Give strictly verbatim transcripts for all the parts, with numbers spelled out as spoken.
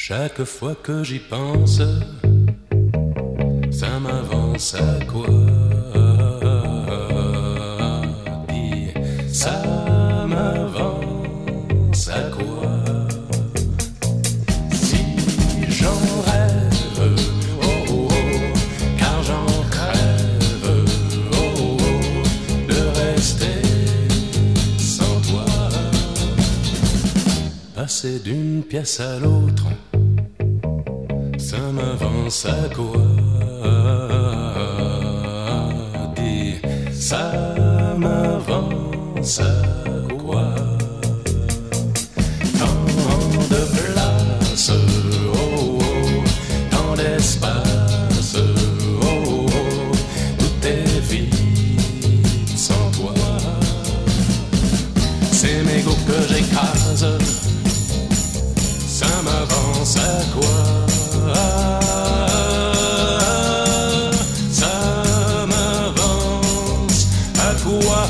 Chaque fois que j'y pense, ça m'avance à quoi? Dis, ça m'avance à quoi? Si j'en rêve, oh oh, oh, car j'en crève, oh oh, oh, de rester sans toi. Passer d'une pièce à l'autre, ça m'avance à quoi? Dis, ça m'avance à quoi? Tant de place, oh oh, tant d'espace, oh oh, tout est vide sans toi. C'est mes goûts que j'écrase, ça m'avance à quoi? Ça m'avance à quoi?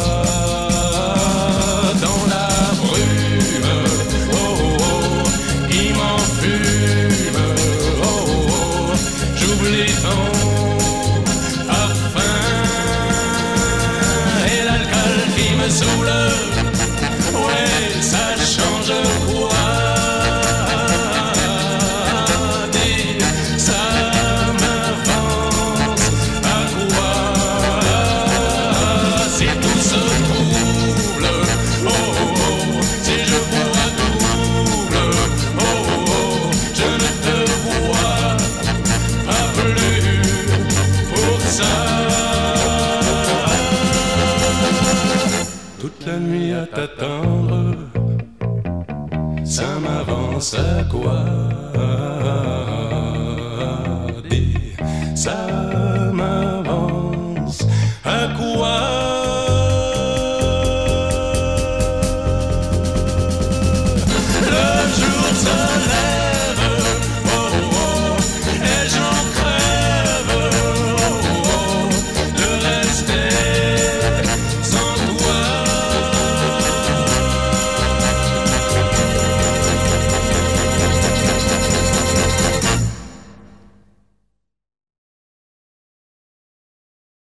Dans la brume, oh oh, oh, qui m'enfume, oh oh, j'oublie ton parfum et l'alcool qui me saoule. Ouais, ça change quoi? Toute la nuit à t'attendre, ça m'avance à quoi? Dis, ça